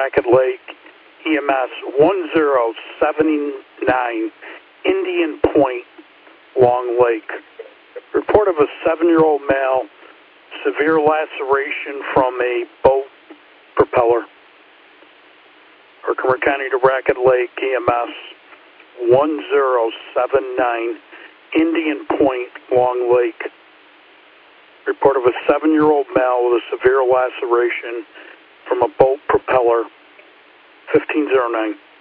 Racket Lake, EMS 1079, Indian Point, Long Lake. Report of a 7-year-old male, severe laceration from a boat propeller. Herkimer County to Racket Lake, EMS 1079, Indian Point, Long Lake. Report of a 7-year-old male with a severe laceration from a boat propeller, 1509.